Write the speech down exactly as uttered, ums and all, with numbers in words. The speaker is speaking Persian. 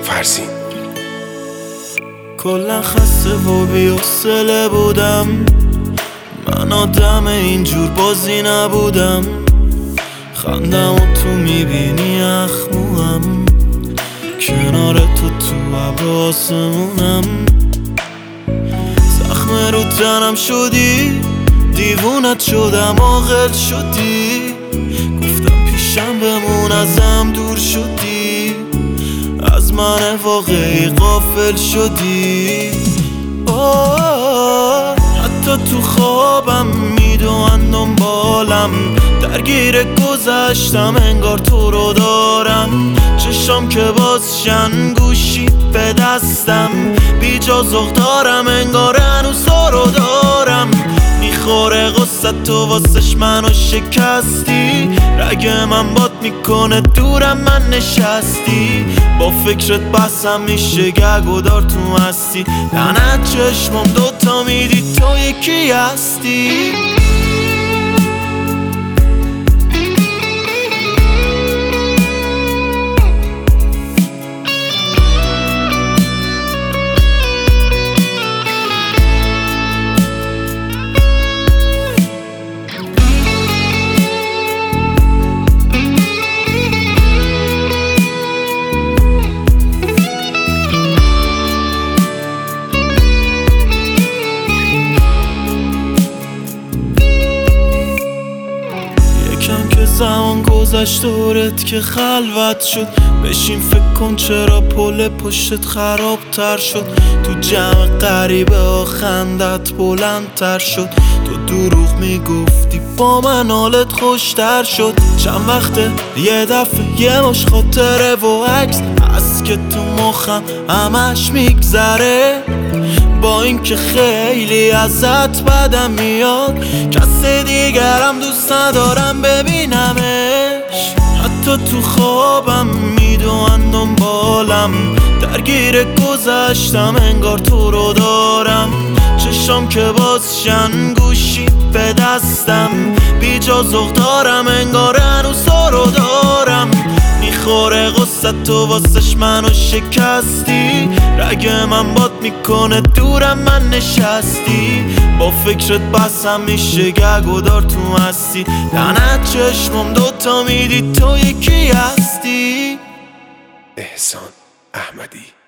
فرزین. کلا خسته و بی‌حوصله بودم، من آدم اینجور بازی نبودم. خندم و تو میبینی اخموام، کنار تو تو ابر آسمونم. زخم رو تنم شدی، دیوونت شدم عاقل شدی. گفتم پیشم بمون ازم دور شدی، از من واقعی غافل شدی. آه حتی تو خوابم میدوان دنبالم، درگیر گذشتم انگار تو رو دارم. چشام که بازشن گوشی به دستم، بی جا ذوق دارم انگار هنوز تو رو دارم. میخوره غصه تو واسش منو شکستی، رگ من باد میکنه دورم من نشستی. با فکرت بسم میشه گگ و دار تو هستی، لعنت چشمم دوتا میدی تو یکی هستی. زمان گذشت دورت که خلوت شد، بشین فکر کن چرا پل پشتت خرابتر شد. تو جمع غریبه ها خندت بلندتر شد، تو دروغ میگفتی با من حالت خوشتر شد. چند وقته یه دفعه یه مش خاطره و عکس هست که تو مخم همش میگذره. با اینکه خیلی ازت بدم میاد، کس دیگرم دوست ندارم ببینمش. حتی تو خوابم میدوان دنبالم، درگیر گذشتم انگار تو رو دارم. چشام که بازشن گوشی به دستم، بی جا ذوق دارم انگار هنوز تو رو دارم. میخوره غصه تو واسش منو شکستی، رگ من باد میکنه دورم من نشستی. با فکرت بسم میشه گگ و دار تو هستی، لعنت چشمم دوتا میدی تو یکی هستی. احسان احمدی.